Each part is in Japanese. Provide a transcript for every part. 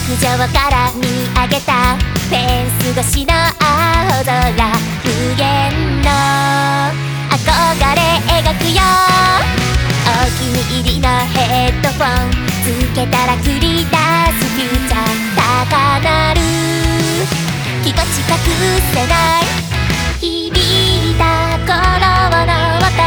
上から見上げたフェンス越しの青空、無限の憧れ描くよ。お気に入りのヘッドフォンつけたら繰り出すフューチャー、高鳴る気持ち隠せない響いた鼓動の音、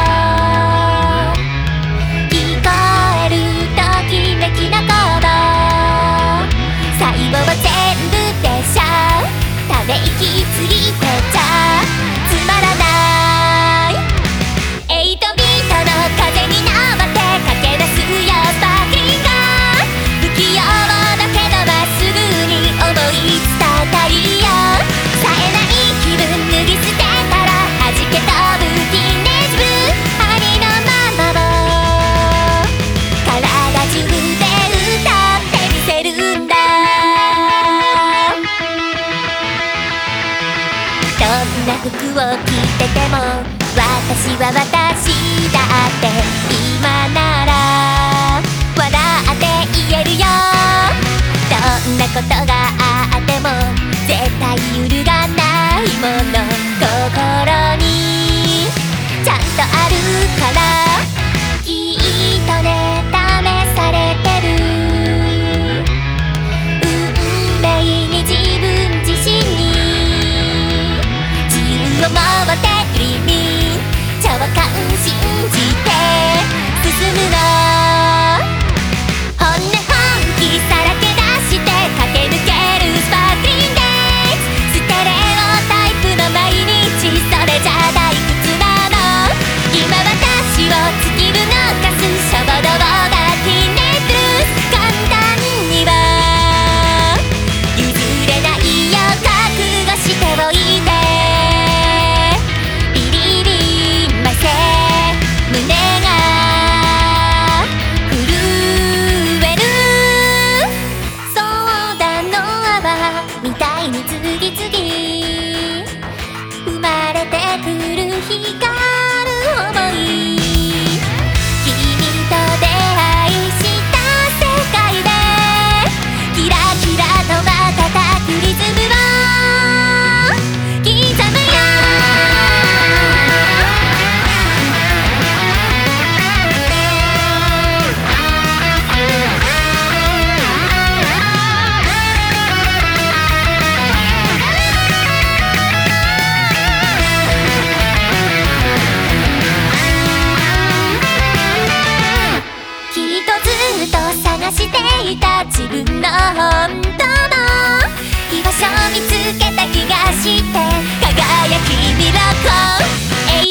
聞こえるときめきの鼓動、最後は全部でしょ、ため息ついてちゃつまらない8ビートの風に乗って駆け出すよ、スパークリンガー不器用だけどまっすぐに思い伝えたいよ。冴えない気分脱ぎ捨てたら弾け飛ぶティーンエイジブルー、ありのままを体中で歌ってみせるんだ。どんな服を着てても私は私だって今なら笑って言えるよ。どんなことがあっても絶対揺るがないもの心にちゃんとあるから、きっとね試されてる運命に自分自身に自由を持って君超感信じて進むの、本音本気さらけ出して駆け抜けるスパークリングデイズ、ステレオタイプの毎日それじゃ退屈なの、今私を突き動かす衝動がティーンエイジブルース、簡単には譲れないよ、覚悟しておいてビリリンませ胸が震える、そうだの泡みたいに次々生まれてくる光る想い、君と出会いした世界でキラキラと瞬くリズムを刻むよ。きっとずっと探していた自分の本当の居場所を見つけた気がして、輝きミラコ永